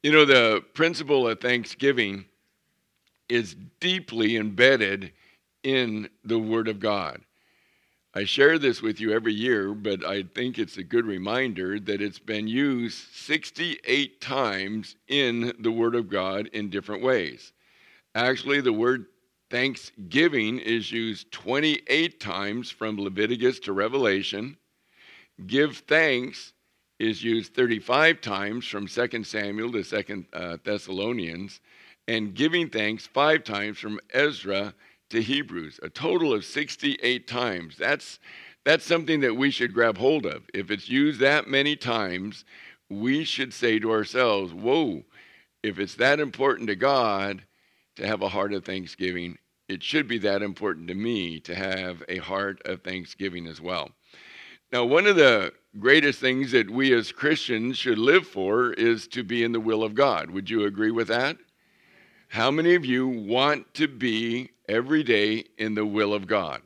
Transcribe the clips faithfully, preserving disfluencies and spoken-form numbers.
You know, the principle of thanksgiving is deeply embedded in the Word of God. I share this with you every year, but I think it's a good reminder that it's been used sixty-eight times in the Word of God in different ways. Actually, the word thanksgiving is used twenty-eight times from Leviticus to Revelation. Give thanks is used thirty-five times from Second Samuel to Second uh, Thessalonians, and giving thanks five times from Ezra to Hebrews, a total of sixty-eight times. That's, that's something that we should grab hold of. If it's used that many times, we should say to ourselves, whoa, if it's that important to God to have a heart of thanksgiving, it should be that important to me to have a heart of thanksgiving as well. Now, one of the greatest things that we as Christians should live for is to be in the will of God. Would you agree with that? How many of you want to be every day in the will of God?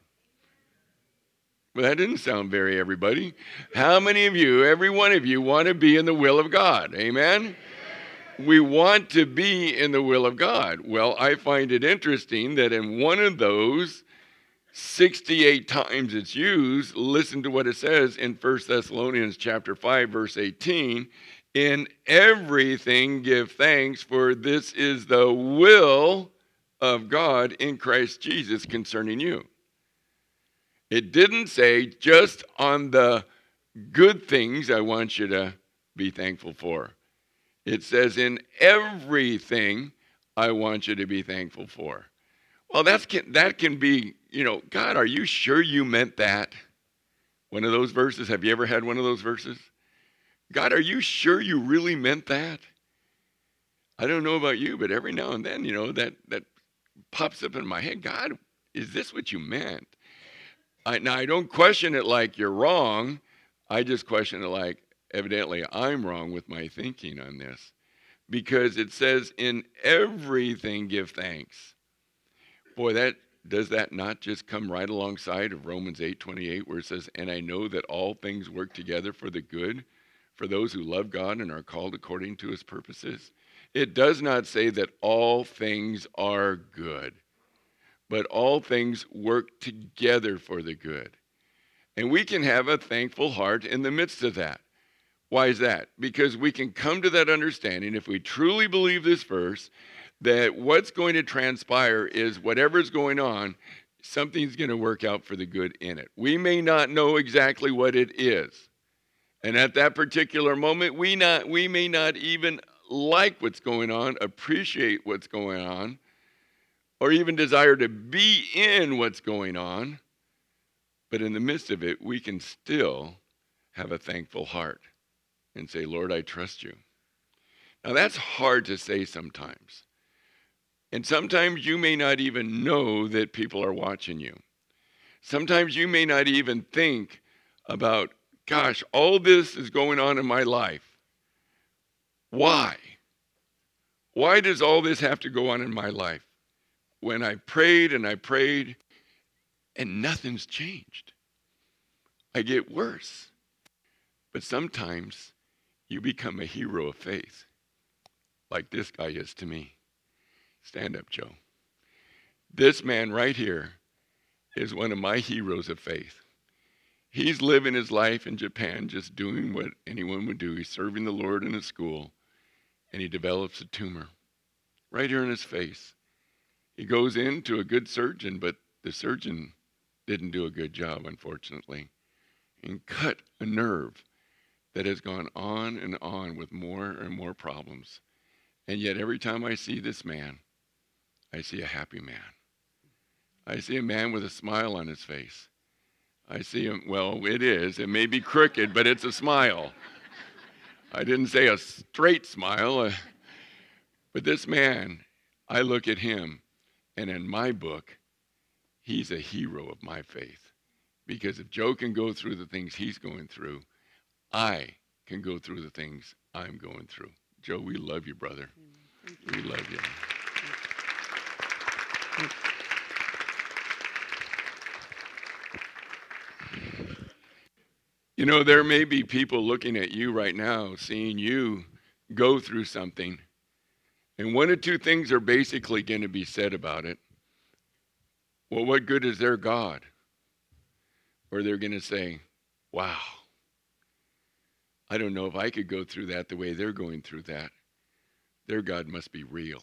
Well, that didn't sound very everybody. How many of you, every one of you, want to be in the will of God? Amen? We want to be in the will of God. Well, I find it interesting that in one of those sixty-eight times it's used, listen to what it says in First Thessalonians chapter five, verse eighteen. In everything give thanks, for this is the will of God in Christ Jesus concerning you. It didn't say just on the good things I want you to be thankful for. It says in everything I want you to be thankful for. Well, that's can, that can be, you know, God, are you sure you meant that? One of those verses. Have you ever had one of those verses? God, are you sure you really meant that? I don't know about you, but every now and then, you know, that, that pops up in my head. God, is this what you meant? I, now, I don't question it like you're wrong. I just question it like, evidently, I'm wrong with my thinking on this. Because it says, in everything give thanks. Boy, that does that not just come right alongside of Romans eight twenty-eight, where it says, and I know that all things work together for the good, for those who love God and are called according to his purposes? It does not say that all things are good, but all things work together for the good. And we can have a thankful heart in the midst of that. Why is that? Because we can come to that understanding, if we truly believe this verse, that what's going to transpire is whatever's going on, something's going to work out for the good in it. We may not know exactly what it is. And at that particular moment, we not we may not even like what's going on, appreciate what's going on, or even desire to be in what's going on. But in the midst of it, we can still have a thankful heart and say, Lord, I trust you. Now, that's hard to say sometimes. And sometimes you may not even know that people are watching you. Sometimes you may not even think about, gosh, all this is going on in my life. Why? Why does all this have to go on in my life? When I prayed and I prayed and nothing's changed. I get worse. But sometimes you become a hero of faith, like this guy is to me. Stand up, Joe. This man right here is one of my heroes of faith. He's living his life in Japan, just doing what anyone would do. He's serving the Lord in a school, and he develops a tumor right here in his face. He goes in to a good surgeon, but the surgeon didn't do a good job, unfortunately, and cut a nerve that has gone on and on with more and more problems. And yet every time I see this man, I see a happy man. I see a man with a smile on his face. I see him, well, it is. It may be crooked, but it's a smile. I didn't say a straight smile. Uh, but this man, I look at him, and in my book, he's a hero of my faith. Because if Joe can go through the things he's going through, I can go through the things I'm going through. Joe, we love you, brother. We love you. You know, there may be people looking at you right now, seeing you go through something, And one of two things are basically going to be said about it. Well, what good is their God? Or they're going to say, wow, I don't know if I could go through that the way they're going through that. Their God must be real.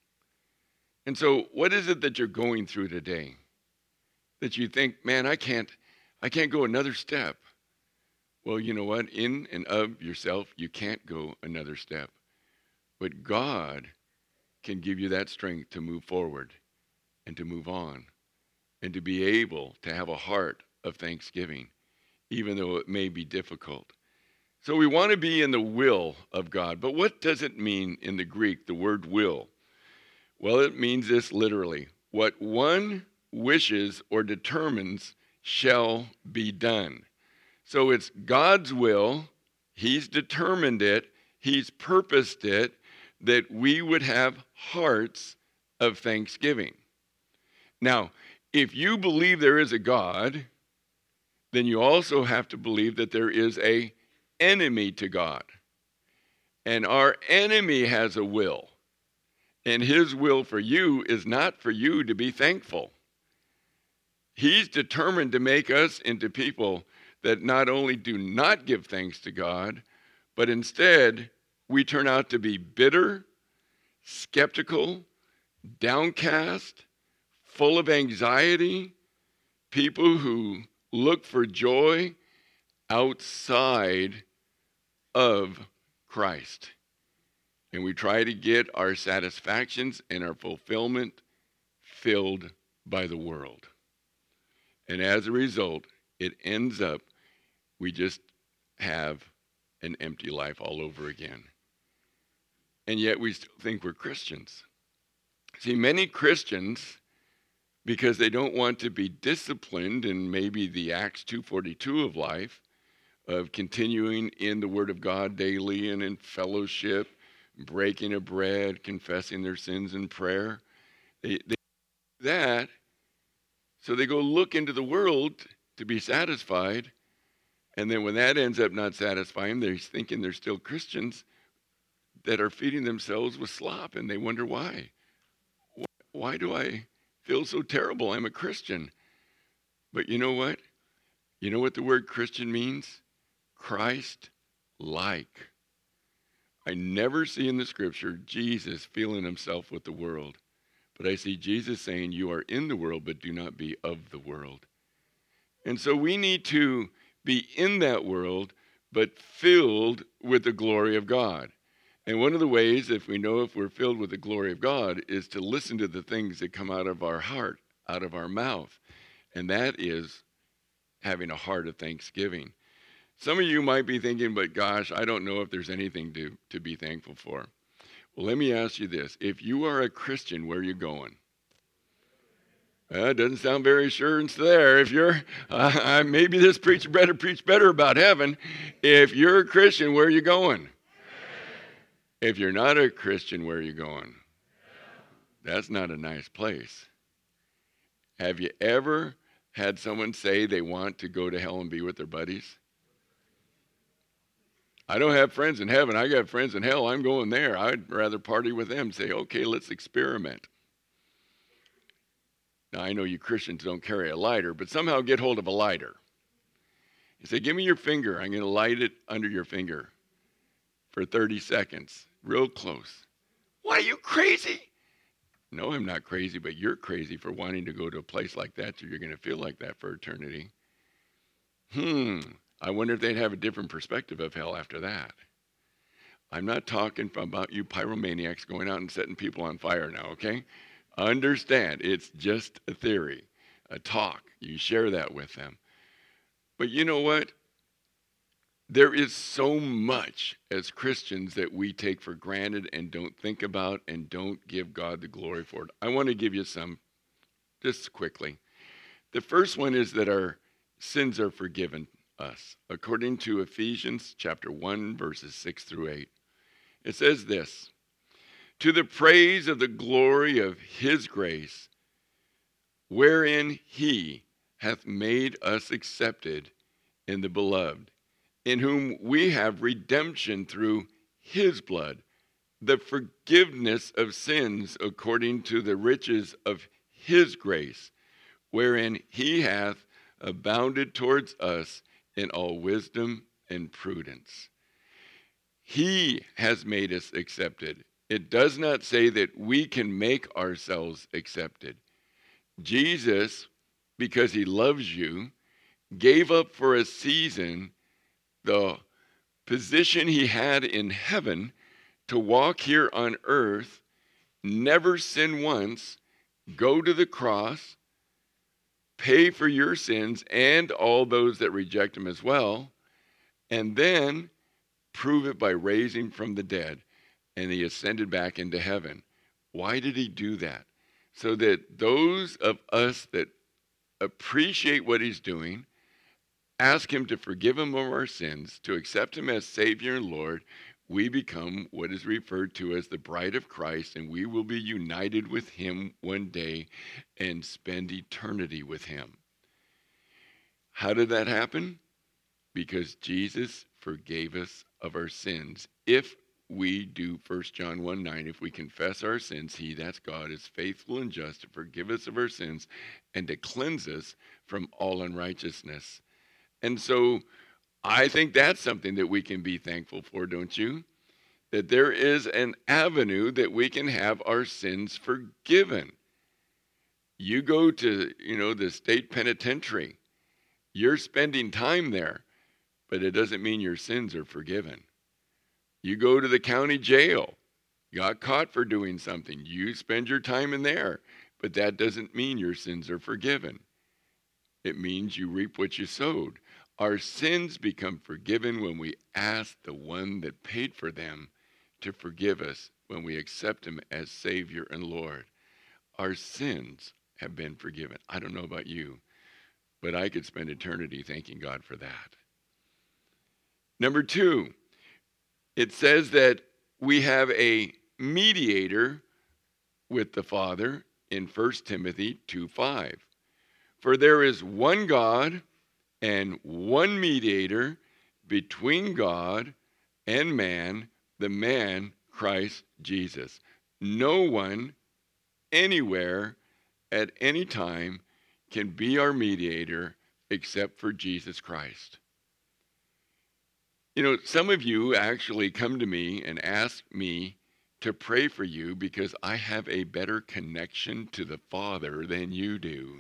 And so what is it that you're going through today that you think, man, I can't, I can't go another step? Well, you know what? In and of yourself, you can't go another step. But God can give you that strength to move forward and to move on and to be able to have a heart of thanksgiving, even though it may be difficult. So we want to be in the will of God. But what does it mean in the Greek, the word will? Well, it means this literally. What one wishes or determines shall be done. So it's God's will. He's determined it. He's purposed it, that we would have hearts of thanksgiving. Now, if you believe there is a God, then you also have to believe that there is a enemy to God. And our enemy has a will. And his will for you is not for you to be thankful. He's determined to make us into people that not only do not give thanks to God, but instead we turn out to be bitter, skeptical, downcast, full of anxiety, people who look for joy outside of Christ. And we try to get our satisfactions and our fulfillment filled by the world. And as a result, it ends up, we just have an empty life all over again. And yet we still think we're Christians. See, many Christians, because they don't want to be disciplined in maybe the Acts two forty-two of life, of continuing in the Word of God daily and in fellowship, breaking of bread, confessing their sins in prayer. They, they do that, so they go look into the world to be satisfied, and then when that ends up not satisfying, they're thinking they're still Christians that are feeding themselves with slop, and they wonder why. Why do I feel so terrible? I'm a Christian. But you know what? You know what the word Christian means? Christ-like. I never see in the scripture Jesus feeling himself with the world. But I see Jesus saying, you are in the world, but do not be of the world. And so we need to be in that world, but filled with the glory of God. And one of the ways, if we know if we're filled with the glory of God, is to listen to the things that come out of our heart, out of our mouth. And that is having a heart of thanksgiving. Some of you might be thinking, but gosh, I don't know if there's anything to, to be thankful for. Well, let me ask you this. If you are a Christian, where are you going? Uh, it doesn't sound very sure and there. If you're, uh, maybe this preacher better preach better about heaven. If you're a Christian, where are you going? If you're not a Christian, where are you going? That's not a nice place. Have you ever had someone say they want to go to hell and be with their buddies? I don't have friends in heaven. I got friends in hell. I'm going there. I'd rather party with them. Say, okay, let's experiment. Now, I know you Christians don't carry a lighter, but somehow get hold of a lighter. You say, give me your finger. I'm going to light it under your finger for thirty seconds. Real close. Why, are you crazy? No, I'm not crazy, but you're crazy for wanting to go to a place like that, so you're going to feel like that for eternity. Hmm. I wonder if they'd have a different perspective of hell after that. I'm not talking about you pyromaniacs going out and setting people on fire now, okay? Understand, it's just a theory, a talk. You share that with them. But you know what? There is so much as Christians that we take for granted and don't think about and don't give God the glory for it. I want to give you some just quickly. The first one is that our sins are forgiven us. According to Ephesians chapter one, verses six through eight. It says this, to the praise of the glory of his grace, wherein he hath made us accepted in the beloved, in whom we have redemption through his blood, the forgiveness of sins according to the riches of his grace, wherein he hath abounded towards us in all wisdom and prudence. He has made us accepted. It does not say that we can make ourselves accepted. Jesus, because he loves you, gave up for a season the position he had in heaven to walk here on earth, never sin once, go to the cross, pay for your sins and all those that reject him as well, and then prove it by raising from the dead. And he ascended back into heaven. Why did he do that? So that those of us that appreciate what he's doing, ask him to forgive him of our sins, to accept him as Savior and Lord, we become what is referred to as the bride of Christ, and we will be united with him one day and spend eternity with him. How did that happen? Because Jesus forgave us of our sins. If we do First John one nine, if we confess our sins, he, that's God, is faithful and just to forgive us of our sins and to cleanse us from all unrighteousness. And so I think that's something that we can be thankful for, don't you? That there is an avenue that we can have our sins forgiven. You go to, you know, the state penitentiary. You're spending time there, but it doesn't mean your sins are forgiven. You go to the county jail. You got caught for doing something. You spend your time in there, but that doesn't mean your sins are forgiven. It means you reap what you sowed. Our sins become forgiven when we ask the one that paid for them to forgive us, when we accept him as Savior and Lord. Our sins have been forgiven. I don't know about you, but I could spend eternity thanking God for that. Number two, it says that we have a mediator with the Father in First Timothy two five. For there is one God and one mediator between God and man, the man Christ Jesus. No one, anywhere, at any time, can be our mediator except for Jesus Christ. You know, some of you actually come to me and ask me to pray for you because I have a better connection to the Father than you do.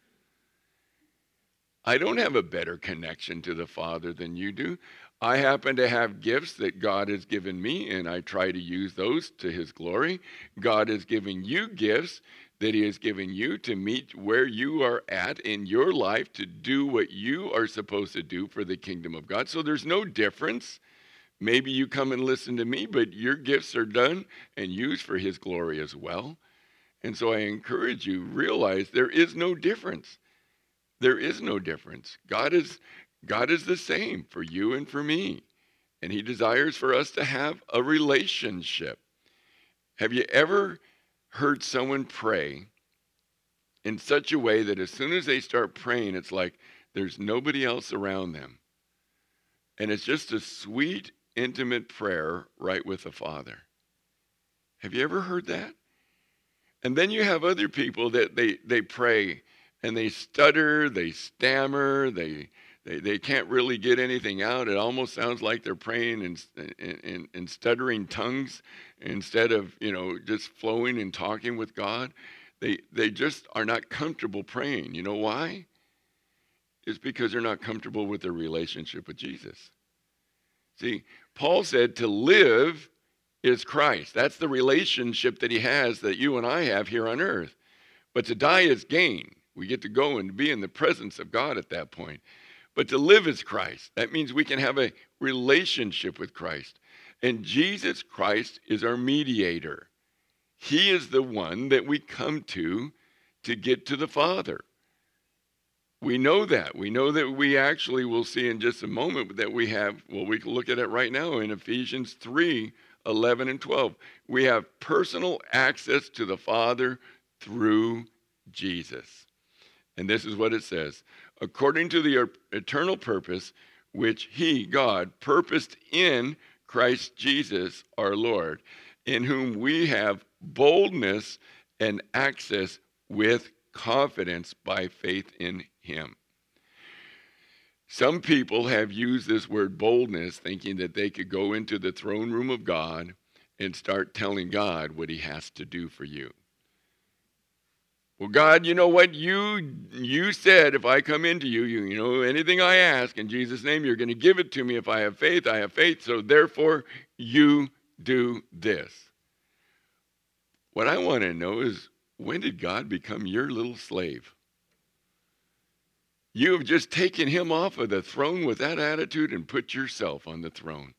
I don't have a better connection to the Father than you do. I happen to have gifts that God has given me, and I try to use those to his glory. God has given you gifts that he has given you to meet where you are at in your life, to do what you are supposed to do for the kingdom of God. So there's no difference. Maybe you come and listen to me, but your gifts are done and used for his glory as well. And so I encourage you, realize there is no difference. There is no difference. God is, God is the same for you and for me. And he desires for us to have a relationship. Have you ever heard someone pray in such a way that as soon as they start praying, it's like there's nobody else around them? And it's just a sweet, intimate prayer right with the Father. Have you ever heard that? And then you have other people that they, they pray and they stutter, they stammer, they, they they can't really get anything out. It almost sounds like they're praying in, in, in stuttering tongues instead of, you know, just flowing and talking with God. They, they just are not comfortable praying. You know why? It's because they're not comfortable with their relationship with Jesus. See, Paul said to live is Christ. That's the relationship that he has, that you and I have here on earth. But to die is gain. We get to go and be in the presence of God at that point. But to live is Christ. That means we can have a relationship with Christ. And Jesus Christ is our mediator. He is the one that we come to to get to the Father. We know that. We know that we actually will see in just a moment that we have, well, we can look at it right now in Ephesians three, eleven and twelve. We have personal access to the Father through Jesus. And this is what it says. According to the eternal purpose which he, God, purposed in Christ Jesus our Lord, in whom we have boldness and access with confidence by faith in him. Some people have used this word boldness thinking that they could go into the throne room of God and start telling God what he has to do for you. Well, God, you know what? You you said if I come into you, you, you know, anything I ask in Jesus' name, you're going to give it to me. If I have faith, I have faith. So therefore, you do this. What I want to know is, when did God become your little slave? You have just taken him off of the throne with that attitude and put yourself on the throne.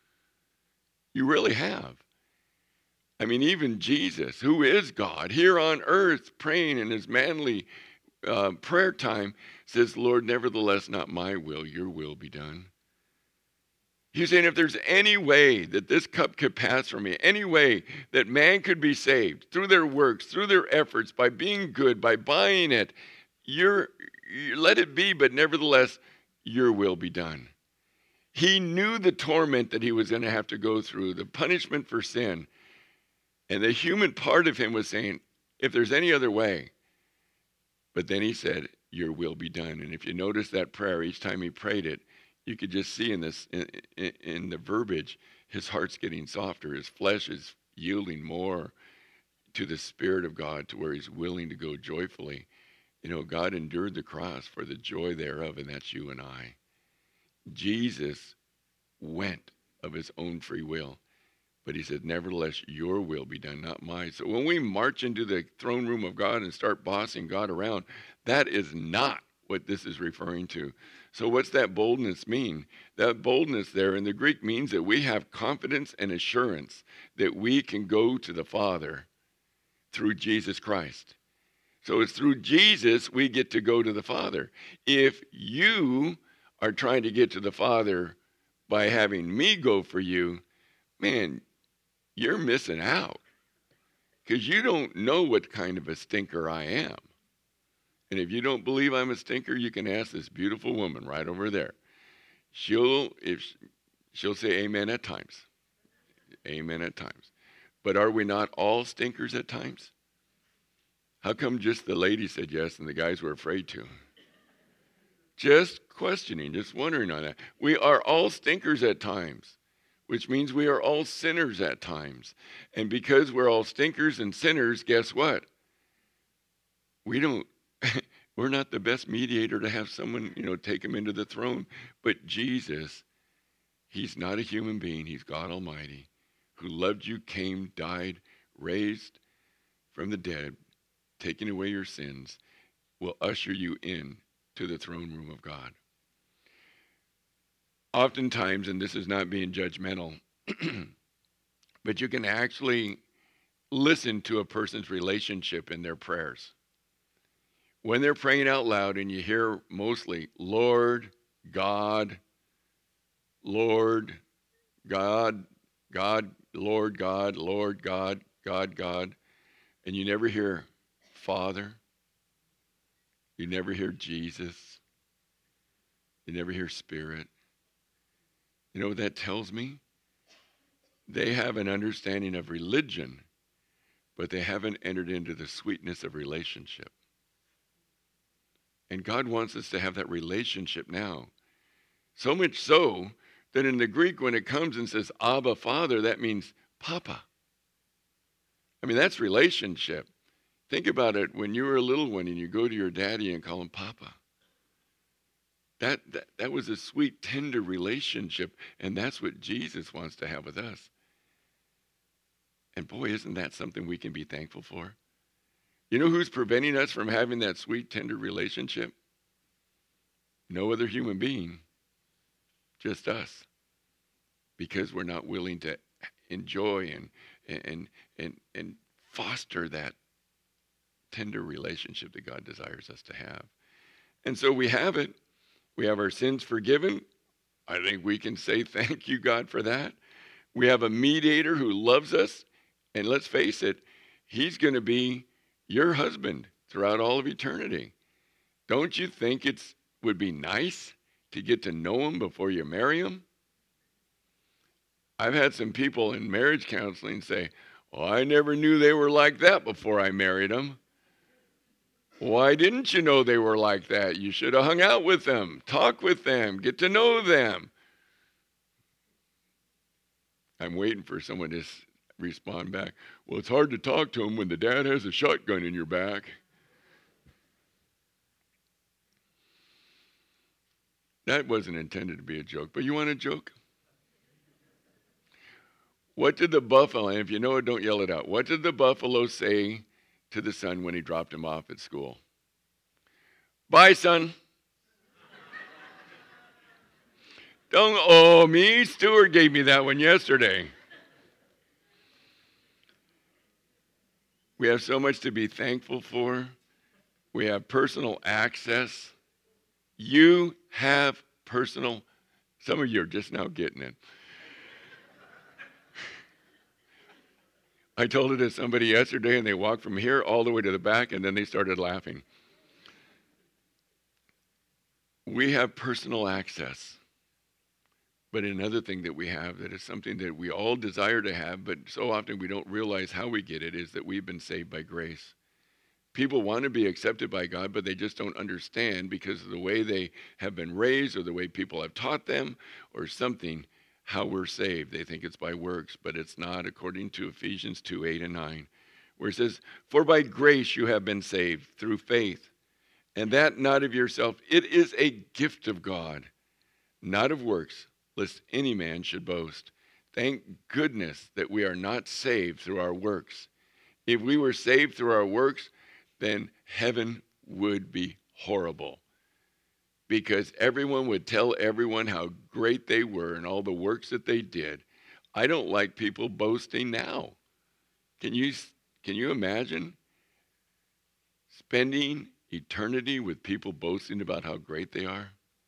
You really have. I mean, even Jesus, who is God, here on earth, praying in his manly uh, prayer time, says, Lord, nevertheless, not my will, your will be done. He's saying, if there's any way that this cup could pass from me, any way that man could be saved through their works, through their efforts, by being good, by buying it, you're, you let it be, but nevertheless, your will be done. He knew the torment that he was going to have to go through, the punishment for sin. And the human part of him was saying, if there's any other way. But then he said, your will be done. And if you notice that prayer, each time he prayed it, you could just see in this in, in, in the verbiage, his heart's getting softer. His flesh is yielding more to the Spirit of God, to where he's willing to go joyfully. You know, God endured the cross for the joy thereof, and that's you and I. Jesus went of his own free will. But he said, nevertheless, your will be done, not mine. So when we march into the throne room of God and start bossing God around, that is not what this is referring to. So what's that boldness mean? That boldness there in the Greek means that we have confidence and assurance that we can go to the Father through Jesus Christ. So it's through Jesus we get to go to the Father. If you are trying to get to the Father by having me go for you, man, you're missing out, because you don't know what kind of a stinker I am. And if you don't believe I'm a stinker, you can ask this beautiful woman right over there. She'll if she'll say amen at times. Amen at times. But are we not all stinkers at times? How come just the ladies said yes and the guys were afraid to? Just questioning, just wondering on that. We are all stinkers at times, which means we are all sinners at times. And because we're all stinkers and sinners, guess what? We don't, we're not the best mediator to have someone, you know, take him into the throne. But Jesus, he's not a human being. He's God Almighty, who loved you, came, died, raised from the dead, taking away your sins, will usher you in to the throne room of God. Oftentimes, and this is not being judgmental, but you can actually listen to a person's relationship in their prayers. When they're praying out loud and you hear mostly, Lord, God, Lord, God, God, Lord, God, Lord, God, God, God, and you never hear Father, you never hear Jesus, you never hear Spirit. You know what that tells me? They have an understanding of religion, but they haven't entered into the sweetness of relationship. And God wants us to have that relationship now. So much so that in the Greek, when it comes and says Abba, Father, that means Papa. I mean, that's relationship. Think about it when you were a little one and you go to your daddy and call him Papa. That, that, that was a sweet, tender relationship, and that's what Jesus wants to have with us. And boy, isn't that something we can be thankful for? You know who's preventing us from having that sweet, tender relationship? No other human being, just us. Because we're not willing to enjoy and and and and foster that tender relationship that God desires us to have. And so we have it. We have our sins forgiven. I think we can say thank you, God, for that. We have a mediator who loves us. And let's face it, he's going to be your husband throughout all of eternity. Don't you think it would be nice to get to know him before you marry him? I've had some people in marriage counseling say, well, I never knew they were like that before I married them. Why didn't you know they were like that? You should have hung out with them, talk with them, get to know them. I'm waiting for someone to respond back. Well, it's hard to talk to them when the dad has a shotgun in your back. That wasn't intended to be a joke, but you want a joke? What did the buffalo, and if you know it, don't yell it out. What did the buffalo say to the son when he dropped him off at school? Bye, son. Don't owe me. Stuart gave me that one yesterday. We have so much to be thankful for. We have personal access. You have personal, some of you are just now getting it. I told it to somebody yesterday, and they walked from here all the way to the back, and then they started laughing. We have personal access. But another thing that we have that is something that we all desire to have, but so often we don't realize how we get it, is that we've been saved by grace. People want to be accepted by God, but they just don't understand because of the way they have been raised or the way people have taught them or something, how we're saved. They think it's by works, but it's not, according to Ephesians two, eight and nine, where it says, for by grace you have been saved through faith, and that not of yourself. It is a gift of God, not of works, lest any man should boast. Thank goodness that we are not saved through our works. If we were saved through our works, then heaven would be horrible, because everyone would tell everyone how great they were and all the works that they did. I don't like people boasting now. Can you, can you imagine spending eternity with people boasting about how great they are?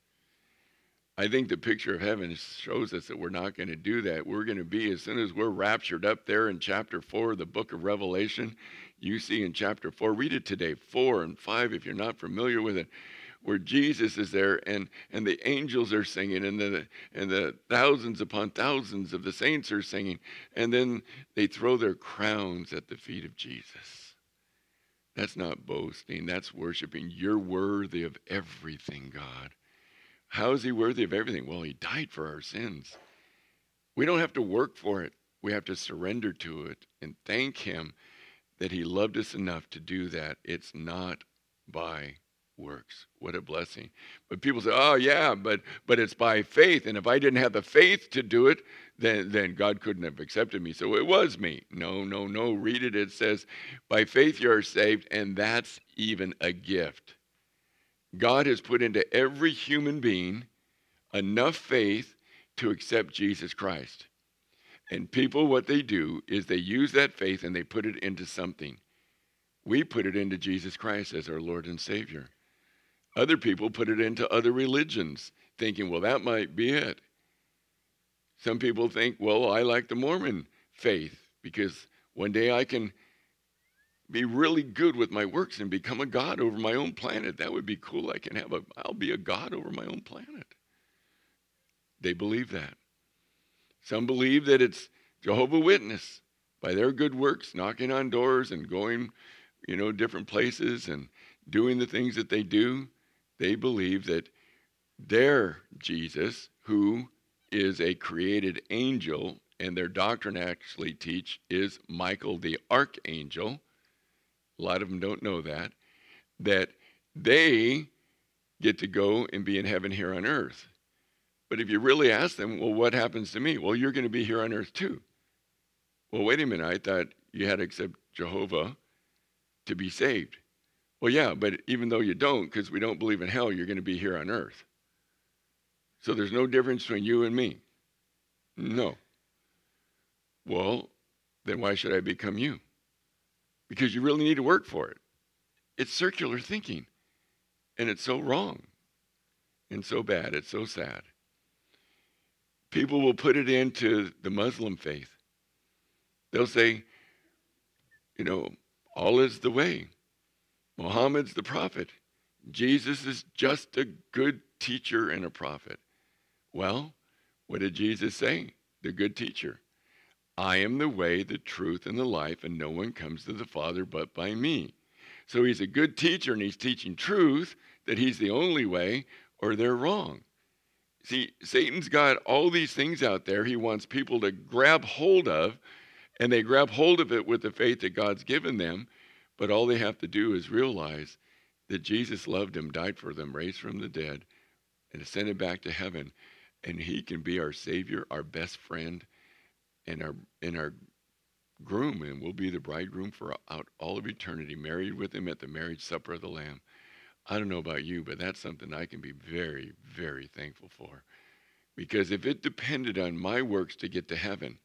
I think the picture of heaven shows us that we're not going to do that. We're going to be, as soon as we're raptured up there in chapter four of the book of Revelation, you see in chapter four, read it today, four and five, if you're not familiar with it, where Jesus is there and, and the angels are singing and the, and the thousands upon thousands of the saints are singing. And then they throw their crowns at the feet of Jesus. That's not boasting. That's worshiping. You're worthy of everything, God. How is he worthy of everything? Well, he died for our sins. We don't have to work for it. We have to surrender to it and thank him that he loved us enough to do that. It's not by works. What a blessing. But people say, oh yeah, but but it's by faith. And if I didn't have the faith to do it, then, then God couldn't have accepted me. So it was me. No, no, no. Read it. It says, by faith you are saved, and that's even a gift. God has put into every human being enough faith to accept Jesus Christ. And people, what they do is they use that faith and they put it into something. We put it into Jesus Christ as our Lord and Savior. Other people put it into other religions, thinking, well, that might be it. Some people think, well, I like the Mormon faith because one day I can be really good with my works and become a god over my own planet. That would be cool. I can have a, I'll be a god over my own planet. They believe that. Some believe that it's Jehovah's Witness by their good works, knocking on doors and going, you know, different places and doing the things that they do. They believe that their Jesus, who is a created angel, and their doctrine actually teach is Michael the archangel. A lot of them don't know that, that they get to go and be in heaven here on earth. But if you really ask them, well, what happens to me? Well, you're going to be here on earth too. Well, wait a minute. I thought you had to accept Jehovah to be saved. Well, yeah, but even though you don't, because we don't believe in hell, you're going to be here on earth. So there's no difference between you and me. No. Well, then why should I become you? Because you really need to work for it. It's circular thinking. And it's so wrong. And so bad. It's so sad. People will put it into the Muslim faith. They'll say, you know, Allah is the way. Muhammad's the prophet. Jesus is just a good teacher and a prophet. Well, what did Jesus say? the good teacher. I am the way, the truth, and the life, and no one comes to the Father but by me. So he's a good teacher, and he's teaching truth, that he's the only way, or they're wrong. See, Satan's got all these things out there he wants people to grab hold of, and they grab hold of it with the faith that God's given them, but all they have to do is realize that Jesus loved them, died for them, raised from the dead, and ascended back to heaven, and he can be our Savior, our best friend, and our and our groom, and we'll be the bridegroom for out all of eternity, married with him at the marriage supper of the Lamb. I don't know about you, but that's something I can be very, very thankful for. Because if it depended on my works to get to heaven,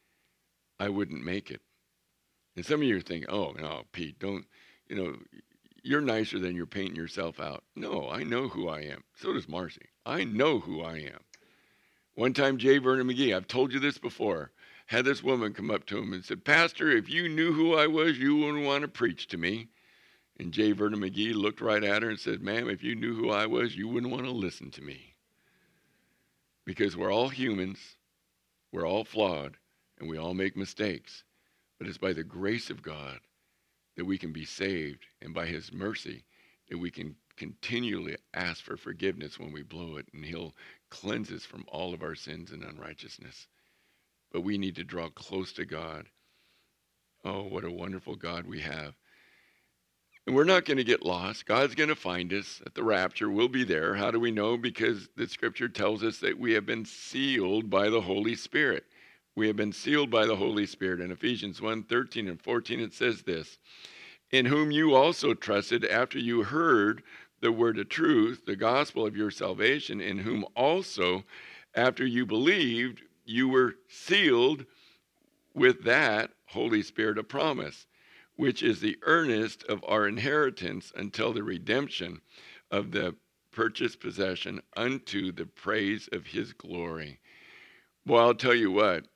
I wouldn't make it. And some of you are thinking, oh, no, Pete, don't, you know, you're nicer than you're painting yourself out. No, I know who I am. So does Marcy. I know who I am. One time, J. Vernon McGee, I've told you this before, had this woman come up to him and said, Pastor, if you knew who I was, you wouldn't want to preach to me. And J. Vernon McGee looked right at her and said, ma'am, if you knew who I was, you wouldn't want to listen to me. Because we're all humans, we're all flawed, and we all make mistakes. But it's by the grace of God that we can be saved, and by his mercy that we can continually ask for forgiveness when we blow it, and he'll cleanse us from all of our sins and unrighteousness. But we need to draw close to God. Oh, what a wonderful God we have. And we're not going to get lost. God's going to find us at the rapture. We'll be there. How do we know? Because the scripture tells us that we have been sealed by the Holy Spirit. We have been sealed by the Holy Spirit. In Ephesians one, thirteen and fourteen, it says this, in whom you also trusted after you heard the word of truth, the gospel of your salvation, in whom also after you believed, you were sealed with that Holy Spirit of promise, which is the earnest of our inheritance until the redemption of the purchased possession unto the praise of his glory. Well, I'll tell you what,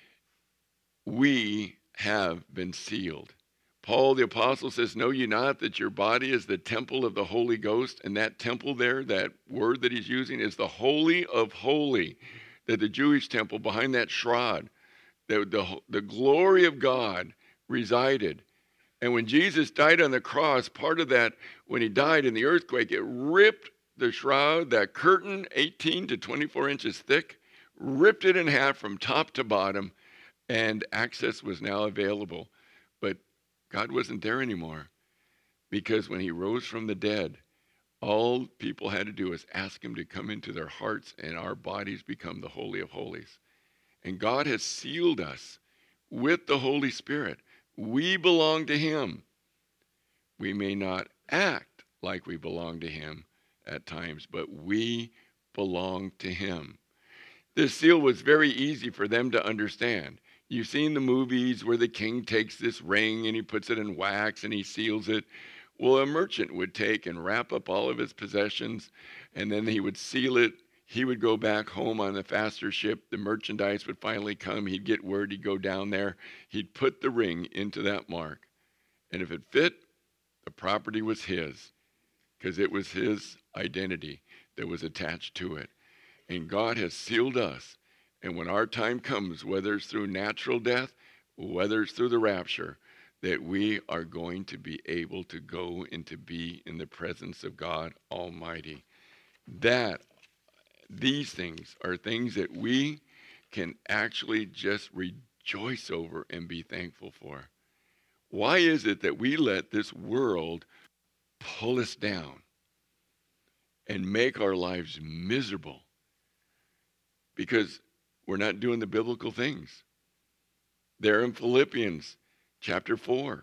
we have been sealed. Paul the apostle says, know ye not that your body is the temple of the Holy Ghost? And that temple there, that word that he's using, is the holy of holy, that the Jewish temple behind that shroud, the, the, the glory of God resided. And when Jesus died on the cross, part of that, when he died in the earthquake, it ripped the shroud, that curtain, eighteen to twenty-four inches thick, ripped it in half from top to bottom, and access was now available. But God wasn't there anymore, because when he rose from the dead, all people had to do was ask him to come into their hearts, and our bodies become the Holy of Holies. And God has sealed us with the Holy Spirit. We belong to him. We may not act like we belong to him at times, but we belong to him. This seal was very easy for them to understand. You've seen the movies where the king takes this ring and he puts it in wax and he seals it. Well, a merchant would take and wrap up all of his possessions, and then he would seal it. He would go back home on the faster ship. The merchandise would finally come. He'd get word. He'd go down there. He'd put the ring into that mark. And if it fit, the property was his, because it was his identity that was attached to it. And God has sealed us. And when our time comes, whether it's through natural death, whether it's through the rapture, that we are going to be able to go and to be in the presence of God Almighty. That These things are things that we can actually just rejoice over and be thankful for. Why is it that we let this world pull us down and make our lives miserable? Because we're not doing the biblical things. There in Philippians chapter four,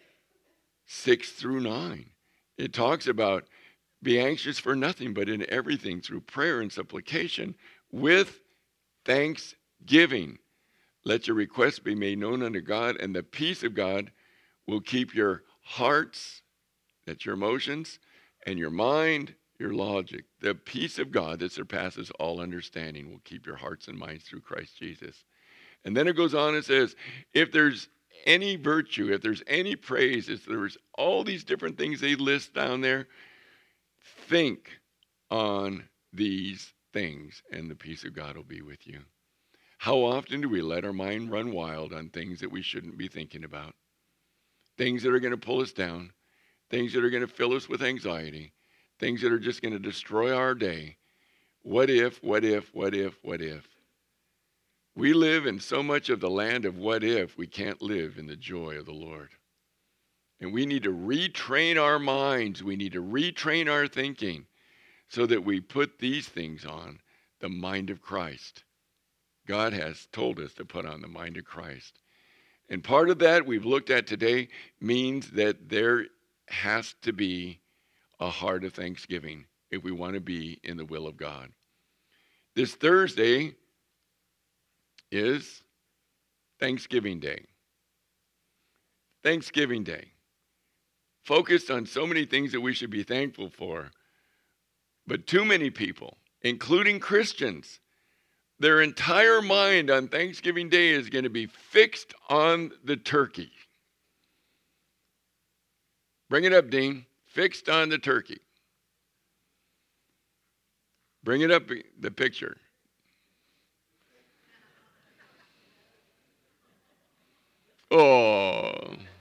six through nine, it talks about be anxious for nothing, but in everything through prayer and supplication with thanksgiving. Let your requests be made known unto God, and the peace of God will keep your hearts, that's your emotions, and your mind, your logic. The peace of God that surpasses all understanding will keep your hearts and minds through Christ Jesus. And then it goes on and says, if there's any virtue, if there's any praise, if there's all these different things they list down there, think on these things, and the peace of God will be with you. How often do we let our mind run wild on things that we shouldn't be thinking about? Things that are going to pull us down, things that are going to fill us with anxiety, things that are just going to destroy our day. What if, what if, what if, what if? We live in so much of the land of what if, we can't live in the joy of the Lord. And we need to retrain our minds. We need to retrain our thinking so that we put these things on the mind of Christ. God has told us to put on the mind of Christ. And part of that we've looked at today means that there has to be a heart of thanksgiving if we want to be in the will of God. This Thursday is Thanksgiving Day. Thanksgiving Day. Focused on so many things that we should be thankful for. But too many people, including Christians, their entire mind on Thanksgiving Day is going to be fixed on the turkey. Bring it up, Dean. Fixed on the turkey. Bring it up, the picture. Oh.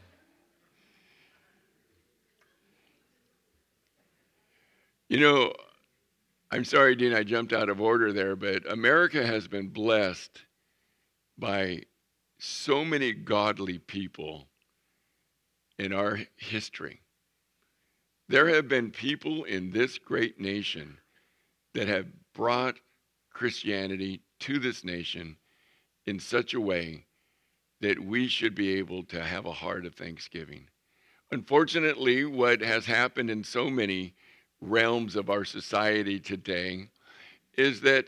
You know, I'm sorry, Dean, I jumped out of order there, but America has been blessed by so many godly people in our history. There have been people in this great nation that have brought Christianity to this nation in such a way that we should be able to have a heart of thanksgiving. Unfortunately, what has happened in so many realms of our society today is that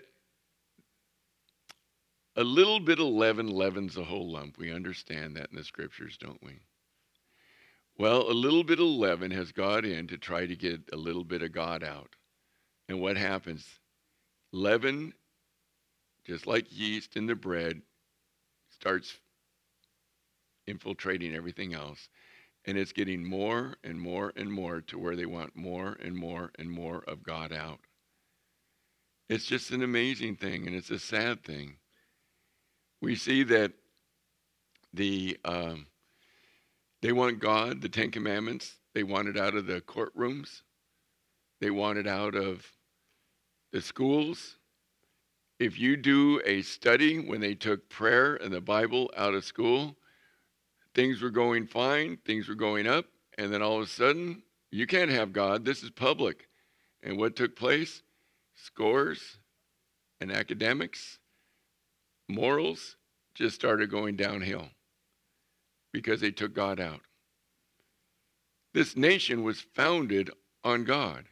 a little bit of leaven leavens the whole lump. We understand that in the scriptures, don't we? Well, a little bit of leaven has got in to try to get a little bit of God out. And what happens? Leaven, just like yeast in the bread, starts infiltrating everything else. And it's getting more and more and more to where they want more and more and more of God out. It's just an amazing thing, and it's a sad thing. We see that the um, they want God, the Ten Commandments, they want it out of the courtrooms. They want it out of the schools. If you do a study when they took prayer and the Bible out of school, things were going fine, things were going up, and then all of a sudden, you can't have God, this is public. And what took place? Scores and academics, morals just started going downhill because they took God out. This nation was founded on God.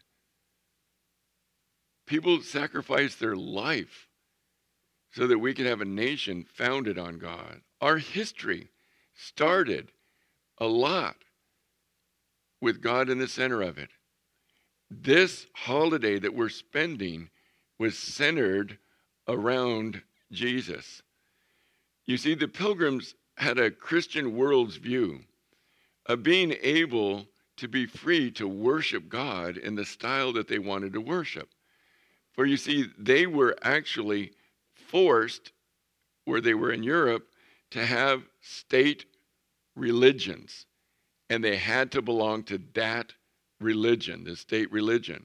People sacrificed their life so that we could have a nation founded on God. Our history started a lot with God in the center of it. This holiday that we're spending was centered around Jesus. You see, the Pilgrims had a Christian world's view of being able to be free to worship God in the style that they wanted to worship. For you see, they were actually forced, where they were in Europe, to have state religions, and they had to belong to that religion, the state religion.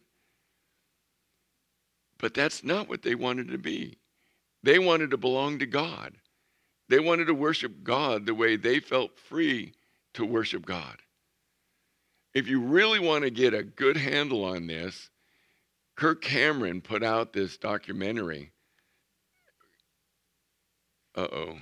But that's not what they wanted to be. They wanted to belong to God. They wanted to worship God the way they felt free to worship God. If you really want to get a good handle on this, Kirk Cameron put out this documentary. Uh-oh.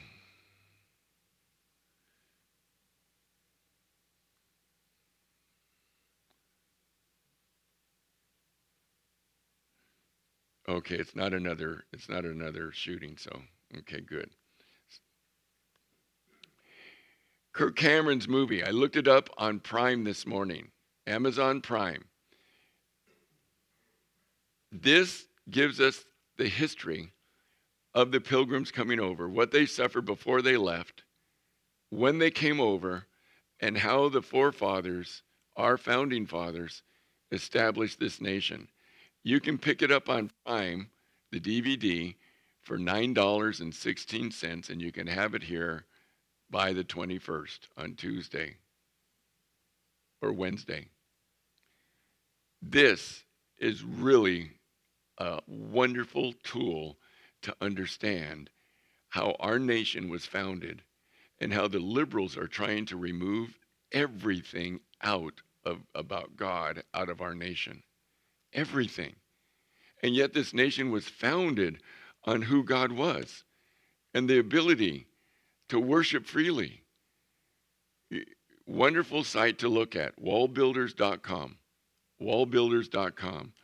Okay, it's not another, it's not another shooting, so, okay, good. Kirk Cameron's movie, I looked it up on Prime this morning, Amazon Prime. This gives us the history of the Pilgrims coming over, what they suffered before they left, when they came over, and how the forefathers, our founding fathers, established this nation. You can pick it up on Prime, the D V D, for nine dollars and sixteen cents, and you can have it here by the twenty-first on Tuesday or Wednesday. This is really a wonderful tool to understand how our nation was founded and how the liberals are trying to remove everything out of about God out of our nation. Everything. And yet this nation was founded on who God was and the ability to worship freely. Wonderful site to look at, wall builders dot com. wall builders dot com.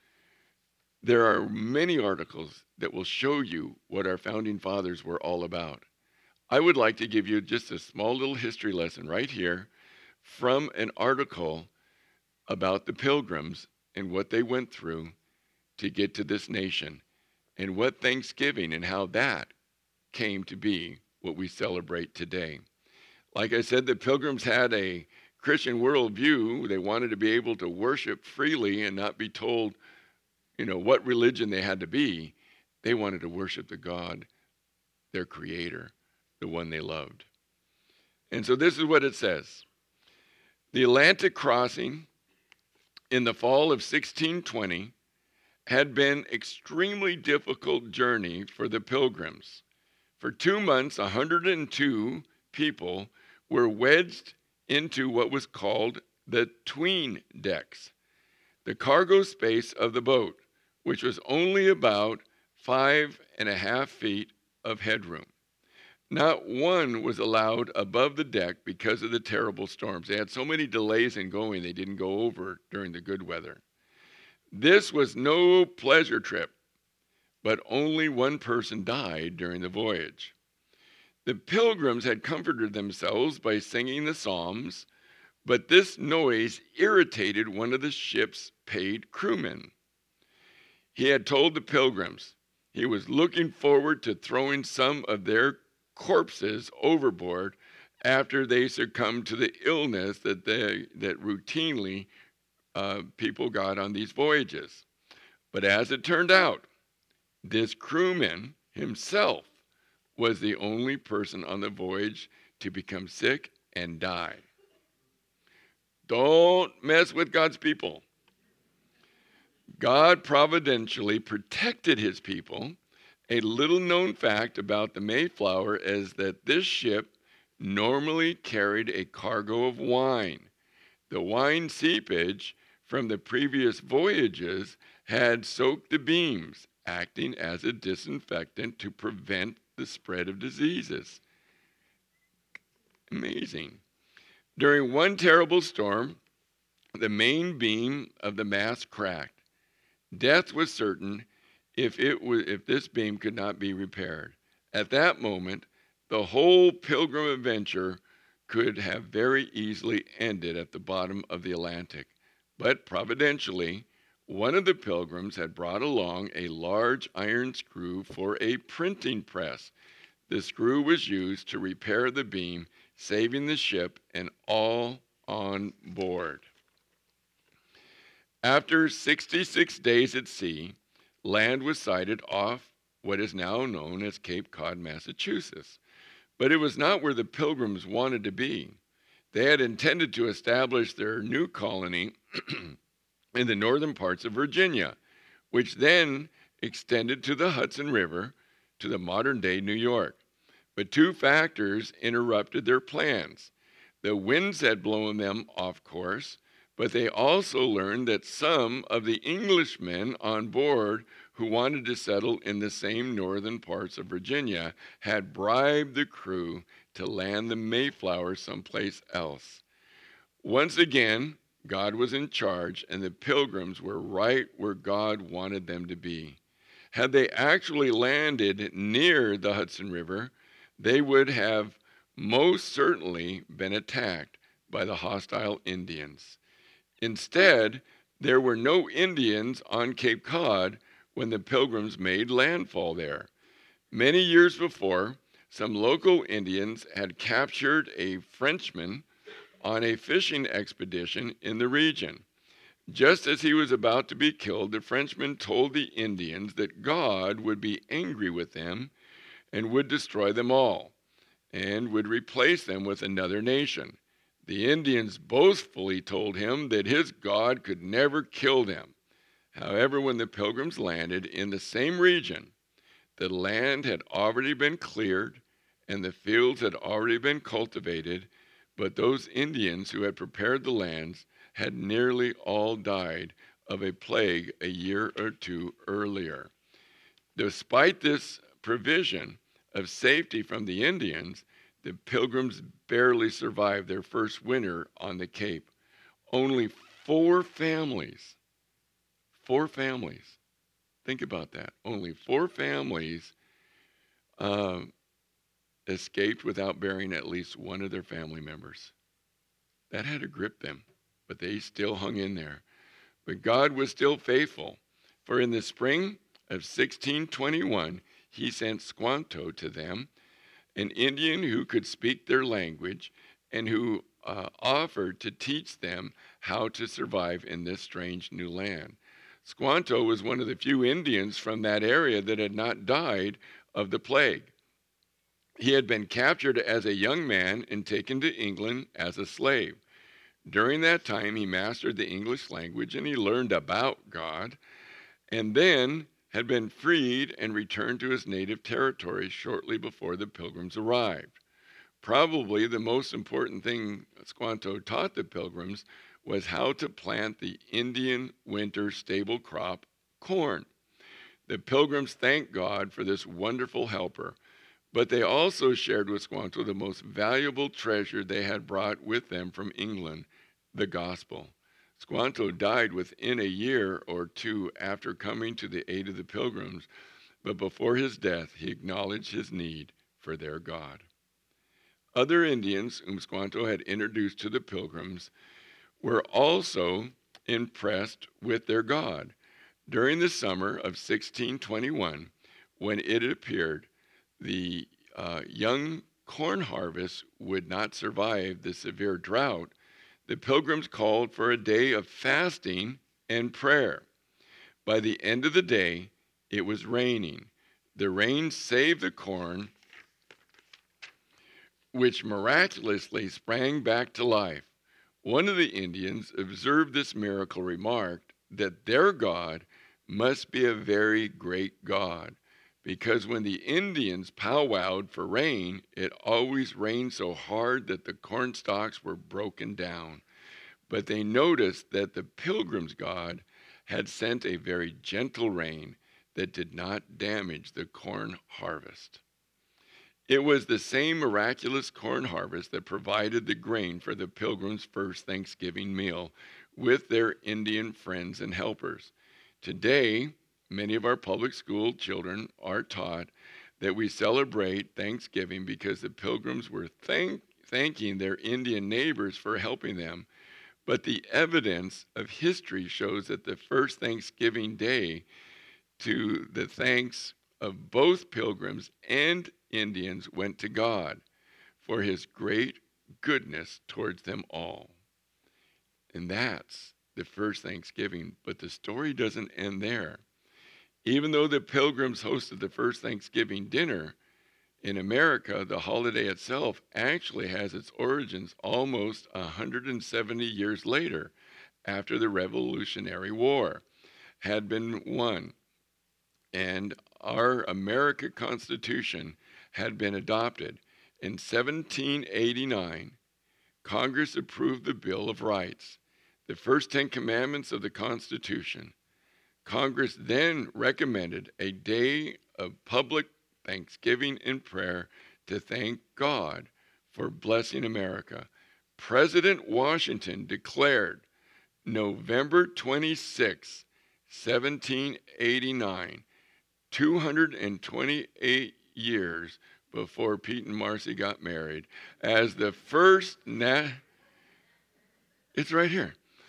There are many articles that will show you what our founding fathers were all about. I would like to give you just a small little history lesson right here from an article about the Pilgrims and what they went through to get to this nation, and what Thanksgiving and how that came to be what we celebrate today. Like I said, the Pilgrims had a Christian worldview. They wanted to be able to worship freely and not be told, you know, what religion they had to be. They wanted to worship the God, their creator, the one they loved. And so this is what it says. The Atlantic crossing in the fall of sixteen twenty had been an extremely difficult journey for the Pilgrims. For two months, one hundred two people were wedged into what was called the 'tween decks, the cargo space of the boat, which was only about five and a half feet of headroom. Not one was allowed above the deck because of the terrible storms. They had so many delays in going, they didn't go over during the good weather. This was no pleasure trip, but only one person died during the voyage. The Pilgrims had comforted themselves by singing the Psalms, but this noise irritated one of the ship's paid crewmen. He had told the Pilgrims he was looking forward to throwing some of their corpses overboard after they succumbed to the illness that they that routinely uh, people got on these voyages. But as it turned out, this crewman himself was the only person on the voyage to become sick and die. Don't mess with God's people. God providentially protected his people. A little known fact about the Mayflower is that this ship normally carried a cargo of wine. The wine seepage from the previous voyages had soaked the beams, acting as a disinfectant to prevent the spread of diseases. Amazing. During one terrible storm, the main beam of the mast cracked. Death was certain if it was, if this beam could not be repaired. At that moment, the whole Pilgrim adventure could have very easily ended at the bottom of the Atlantic. But providentially, one of the Pilgrims had brought along a large iron screw for a printing press. The screw was used to repair the beam, saving the ship and all on board. After sixty-six days at sea, land was sighted off what is now known as Cape Cod, Massachusetts. But it was not where the Pilgrims wanted to be. They had intended to establish their new colony in the northern parts of Virginia, which then extended to the Hudson River to the modern-day New York. But two factors interrupted their plans. The winds had blown them off course, but they also learned that some of the Englishmen on board who wanted to settle in the same northern parts of Virginia had bribed the crew to land the Mayflower someplace else. Once again, God was in charge, and the Pilgrims were right where God wanted them to be. Had they actually landed near the Hudson River, they would have most certainly been attacked by the hostile Indians. Instead, there were no Indians on Cape Cod when the Pilgrims made landfall there. Many years before, some local Indians had captured a Frenchman on a fishing expedition in the region. Just as he was about to be killed, the Frenchman told the Indians that God would be angry with them and would destroy them all, and would replace them with another nation. The Indians boastfully told him that his God could never kill them. However, when the Pilgrims landed in the same region, the land had already been cleared and the fields had already been cultivated, but those Indians who had prepared the lands had nearly all died of a plague a year or two earlier. Despite this provision of safety from the Indians, the Pilgrims barely survived their first winter on the Cape. Only four families, four families, think about that, only four families uh, escaped without burying at least one of their family members. That had to grip them, but they still hung in there. But God was still faithful, for in the spring of sixteen twenty-one, he sent Squanto to them, an Indian who could speak their language and who uh, offered to teach them how to survive in this strange new land. Squanto was one of the few Indians from that area that had not died of the plague. He had been captured as a young man and taken to England as a slave. During that time, he mastered the English language and he learned about God, and then had been freed and returned to his native territory shortly before the Pilgrims arrived. Probably the most important thing Squanto taught the Pilgrims was how to plant the Indian winter staple crop, corn. The Pilgrims thanked God for this wonderful helper, but they also shared with Squanto the most valuable treasure they had brought with them from England, the gospel. Squanto died within a year or two after coming to the aid of the Pilgrims, but before his death, he acknowledged his need for their God. Other Indians whom Squanto had introduced to the Pilgrims were also impressed with their God. During the summer of sixteen twenty-one, when it appeared the uh, young corn harvest would not survive the severe drought, the Pilgrims called for a day of fasting and prayer. By the end of the day, it was raining. The rain saved the corn, which miraculously sprang back to life. One of the Indians observed this miracle, remarked that their God must be a very great God, because when the Indians powwowed for rain, it always rained so hard that the corn stalks were broken down. But they noticed that the Pilgrims' God had sent a very gentle rain that did not damage the corn harvest. It was the same miraculous corn harvest that provided the grain for the Pilgrims' first Thanksgiving meal with their Indian friends and helpers. Today, many of our public school children are taught that we celebrate Thanksgiving because the Pilgrims were thank- thanking their Indian neighbors for helping them. But the evidence of history shows that the first Thanksgiving Day, to the thanks of both Pilgrims and Indians, went to God for his great goodness towards them all. And that's the first Thanksgiving, but the story doesn't end there. Even though the Pilgrims hosted the first Thanksgiving dinner, in America, the holiday itself actually has its origins almost one hundred seventy years later, after the Revolutionary War had been won, and our American Constitution had been adopted. In seventeen eighty-nine, Congress approved the Bill of Rights, the first Ten Commandments of the Constitution. Congress then recommended a day of public thanksgiving and prayer to thank God for blessing America. President Washington declared November twenty-sixth, seventeen eighty-nine, two hundred twenty-eight years before Pete and Marcy got married, as the first na- it's right here.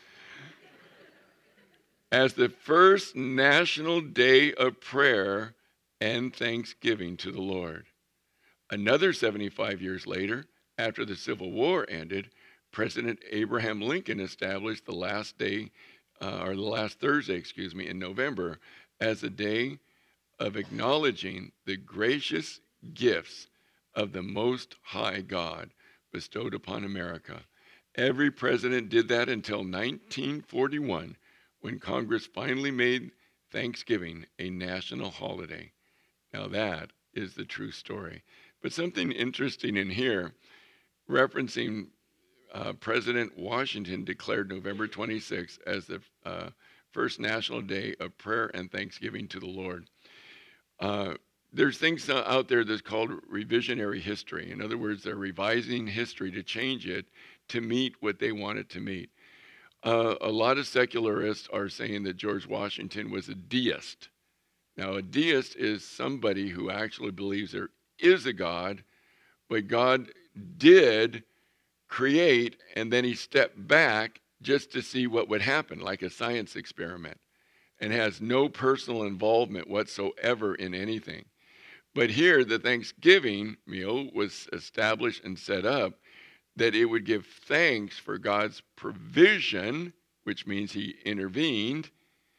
As the first national day of prayer and thanksgiving to the Lord. Another seventy-five years later, after the Civil War ended, President Abraham Lincoln established the last day uh, or the last Thursday, excuse me, in November, as a day of acknowledging the gracious gifts of the Most High God bestowed upon America. Every president did that until nineteen forty-one, when Congress finally made Thanksgiving a national holiday. Now that is the true story. But something interesting in here, referencing uh, President Washington declared November twenty-sixth as the uh, first national day of prayer and thanksgiving to the Lord. Uh, there's things out there that's called revisionary history. In other words, they're revising history to change it to meet what they want it to meet. Uh, a lot of secularists are saying that George Washington was a deist. Now, a deist is somebody who actually believes there is a God, but God did create, and then he stepped back just to see what would happen, like a science experiment, and has no personal involvement whatsoever in anything. But here, the Thanksgiving meal was established and set up that it would give thanks for God's provision, which means he intervened,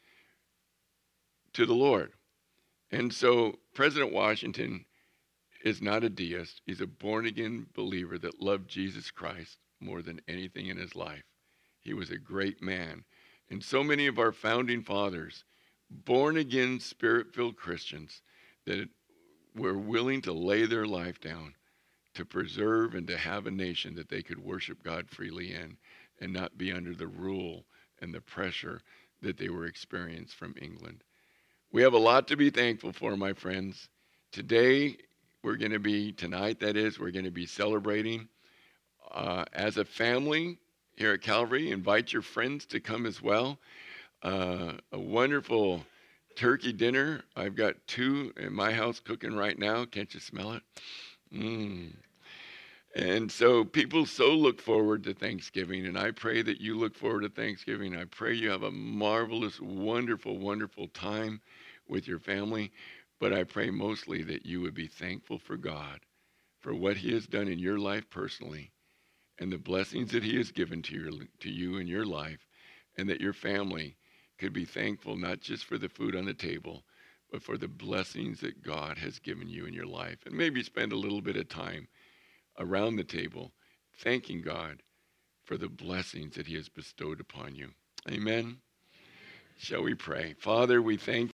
to the Lord. And so President Washington is not a deist. He's a born-again believer that loved Jesus Christ more than anything in his life. He was a great man. And so many of our founding fathers, born-again, spirit-filled Christians that were willing to lay their life down to preserve and to have a nation that they could worship God freely in and not be under the rule and the pressure that they were experiencing from England. We have a lot to be thankful for, my friends. Today, we're going to be, tonight that is, we're going to be celebrating uh, as a family here at Calvary. Invite your friends to come as well. Uh, a wonderful turkey dinner. I've got two in my house cooking right now. Can't you smell it? Mmm. And so people so look forward to Thanksgiving, and I pray that you look forward to Thanksgiving. I pray you have a marvelous, wonderful, wonderful time with your family, but I pray mostly that you would be thankful for God, for what he has done in your life personally, and the blessings that he has given to, your, to you in your life, and that your family could be thankful not just for the food on the table, but for the blessings that God has given you in your life. And maybe spend a little bit of time around the table, thanking God for the blessings that he has bestowed upon you. Amen. Shall we pray? Father, we thank